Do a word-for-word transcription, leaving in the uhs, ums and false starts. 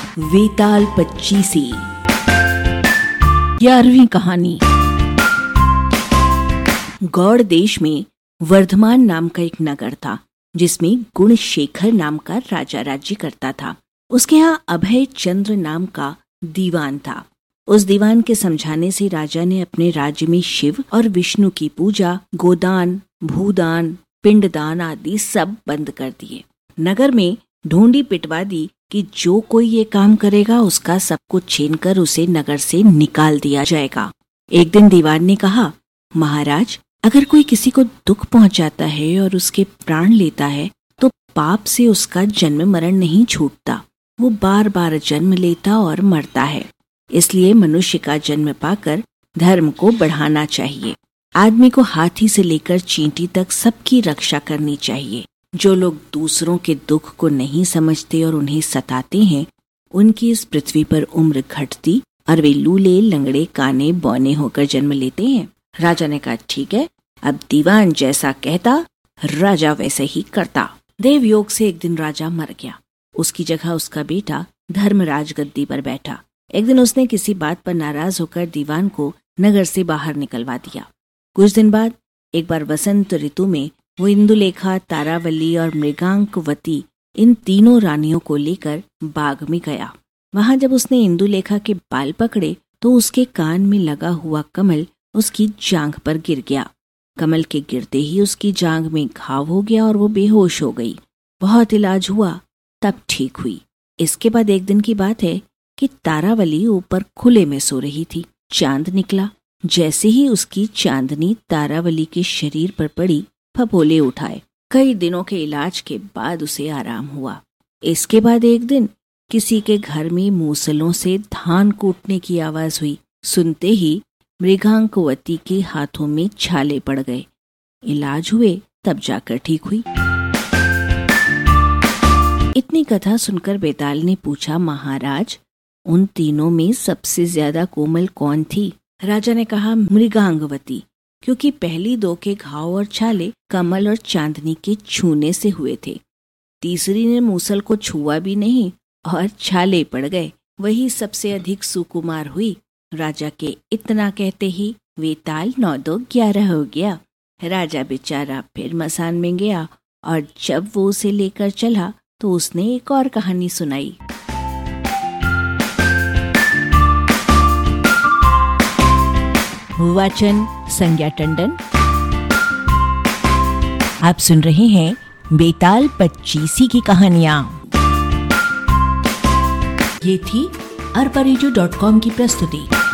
वेताल पच्चीसी। ग्यारहवीं कहानी। गौड़ देश में वर्धमान नाम का एक नगर था, जिसमें गुणशेखर नाम का राजा राज्य करता था। उसके यहाँ अभय चंद्र नाम का दीवान था। उस दीवान के समझाने से राजा ने अपने राज्य में शिव और विष्णु की पूजा, गोदान, भूदान, पिंडदान आदि सब बंद कर दिए। नगर में ढूंढी पिटवा दी कि जो कोई ये काम करेगा उसका सब कुछ छीनकर उसे नगर से निकाल दिया जाएगा। एक दिन दीवान ने कहा, महाराज, अगर कोई किसी को दुख पहुंचाता है और उसके प्राण लेता है तो पाप से उसका जन्म मरण नहीं छूटता, वो बार बार जन्म लेता और मरता है। इसलिए मनुष्य का जन्म पाकर धर्म को बढ़ाना चाहिए। आदमी को हाथी से लेकर चींटी तक सबकी रक्षा करनी चाहिए। जो लोग दूसरों के दुख को नहीं समझते और उन्हें सताते हैं, उनकी इस पृथ्वी पर उम्र घटती और वे लूले, लंगड़े, काने, बौने होकर जन्म लेते हैं। राजा ने कहा, ठीक है, अब दीवान जैसा कहता राजा वैसे ही करता। देव योग से एक दिन राजा मर गया। उसकी जगह उसका बेटा धर्मराज गद्दी पर बैठा। एक दिन उसने किसी बात पर नाराज होकर दीवान को नगर से बाहर निकलवा दिया। कुछ दिन बाद एक बार वसंत ऋतु में वो इंदुलेखा, तारावली और मृगांकवती इन तीनों रानियों को लेकर बाग में गया। वहां जब उसने इंदुलेखा के बाल पकड़े तो उसके कान में लगा हुआ कमल उसकी जांघ पर गिर गया। कमल के गिरते ही उसकी जांघ में घाव हो गया और वो बेहोश हो गई। बहुत इलाज हुआ, तब ठीक हुई। इसके बाद एक दिन की बात है कि तारावली ऊपर खुले में सो रही थी। चांद निकला। जैसे ही उसकी चांदनी तारावली के शरीर पर पड़ी, फपोले उठाए। कई दिनों के इलाज के बाद उसे आराम हुआ। इसके बाद एक दिन किसी के घर में मूसलों से धान कूटने की आवाज हुई। सुनते ही मृगांकवती के हाथों में छाले पड़ गए। इलाज हुए तब जाकर ठीक हुई। इतनी कथा सुनकर बेताल ने पूछा, महाराज, उन तीनों में सबसे ज्यादा कोमल कौन थी? राजा ने कहा, मृगांगवती, क्योंकि पहली दो के घाव और छाले कमल और चांदनी के छूने से हुए थे। तीसरी ने मूसल को छुआ भी नहीं और छाले पड़ गए, वही सबसे अधिक सुकुमार हुई। राजा के इतना कहते ही वेताल नौ दो ग्यारह हो गया। राजा बेचारा फिर मसान में गया और जब वो उसे लेकर चला तो उसने एक और कहानी सुनाई। वाचन संज्ञा टंडन। आप सुन रहे हैं बेताल पच्चीसी की कहानियां। ये थी अरबा रेडियो डॉट कॉम की प्रस्तुति।